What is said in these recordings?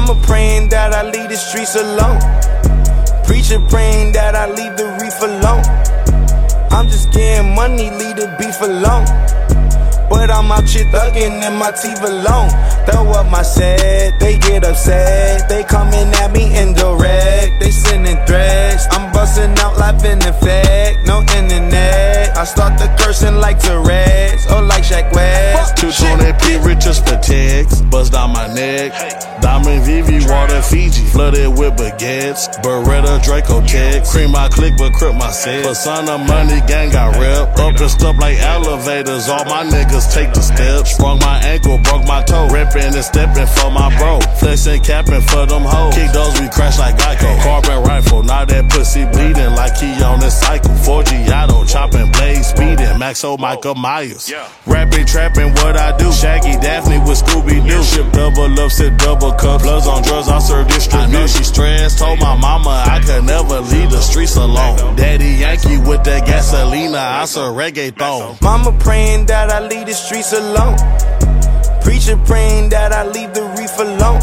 Mama praying that I leave the streets alone. Preacher praying that I leave the reef alone. I'm just getting money, leave the beef alone. But I'm out here thuggin' and my teeth alone. Throw up my set, they get upset. They coming at me indirect, they sending threats. I'm busting out live in effect, no internet. I start the cursing like Tourette's, or like Shaq West. 220p riches for tags, buzz down my neck. Diamond VV, water Fiji, flooded with baguettes. Beretta, Draco checks, cream my click but crip my set. Persona money gang got rep, up and stuff like elevators. All my niggas take the steps. Sprung my ankle, broke my toe, ripping and stepping for my bro. Flexing, capping for them hoes. Kick those, we crash like Geico. Carbon rifle, now that pussy bleeding like he on this cycle. 4G Auto, chopping blades, speeding. Maxo, Michael Myers. Rapping, trapping, what I do. Shaggy, Daphne with Scooby-Doo. Ship double up, sip double cup. Bloods on drugs, I serve distribution. I know she stressed, told my mama I could never leave the streets alone. Daddy Yankee with that gasolina, I serve reggaeton. Mama praying that I leave the streets alone. Preacher praying that I leave the reef alone.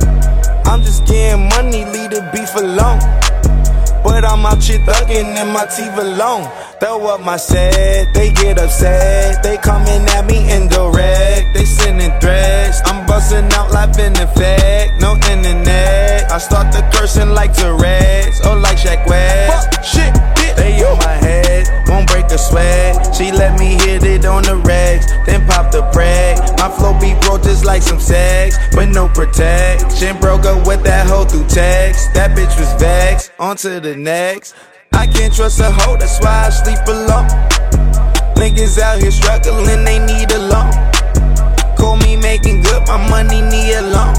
I'm just getting money, leave the beef alone. But I'm out here thuggin' and my teeth alone. Throw up my set, they get upset. They coming at me indirect, they sending threats. I'm busting out live in effect, no internet. I start the cursing like Tourette's, or like Shaq West. Shit, they on my head, won't break a sweat. She let me hit it on the regs, then pop the preg. My flow be broke just like some sex, but no protection. Broke up with that hoe through text. That bitch was vexed, on to the next. I can't trust a hoe, that's why I sleep alone. Niggas out here struggling, they need a loan. Call me making good, my money need a loan.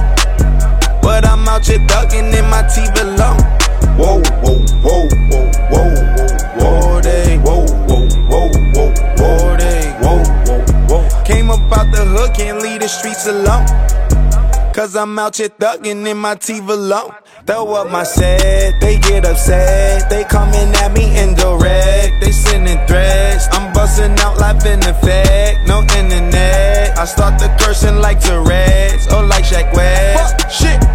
But I'm out here thuggin' in my teeth alone. Whoa, whoa, whoa, whoa, whoa, whoa, whoa, they, whoa, whoa, whoa, whoa, whoa, they, whoa, whoa, whoa. Came up out the hood, can't leave the streets alone. Cause I'm out here thuggin' in my teeth alone. Throw up my set, they get upset. They coming at me indirect, they sending threats. I'm busting out live in effect, no internet. I start the cursing like Tourette's, or like Shaq West. Shit.